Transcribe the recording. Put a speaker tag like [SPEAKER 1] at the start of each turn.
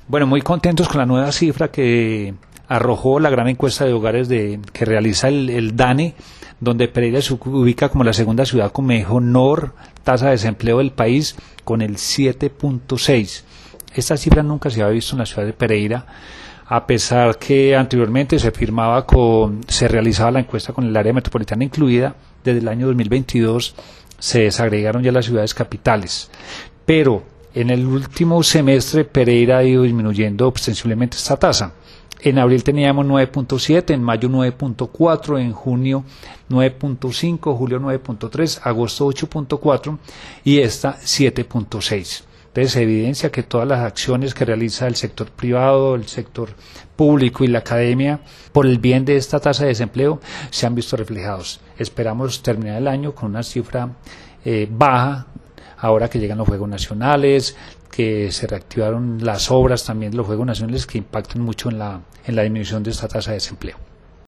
[SPEAKER 1] Bueno, muy contentos con la nueva cifra que arrojó la gran encuesta de hogares que realiza el DANE, donde Pereira se ubica como la segunda ciudad con menor tasa de desempleo del país, con el 7.6. Esta cifra nunca se había visto en la ciudad de Pereira, a pesar que anteriormente se realizaba la encuesta con el área metropolitana incluida. Desde el año 2022 se desagregaron ya las ciudades capitales, pero en el último semestre Pereira ha ido disminuyendo ostensiblemente esta tasa. En abril teníamos 9.7, en mayo 9.4, en junio 9.5, julio 9.3, agosto 8.4 y esta 7.6. Entonces se evidencia que todas las acciones que realiza el sector privado, el sector público y la academia por el bien de esta tasa de desempleo se han visto reflejados. Esperamos terminar el año con una cifra baja, ahora que llegan los Juegos Nacionales, que se reactivaron las obras también de los Juegos Nacionales que impactan mucho en la disminución de esta tasa de desempleo.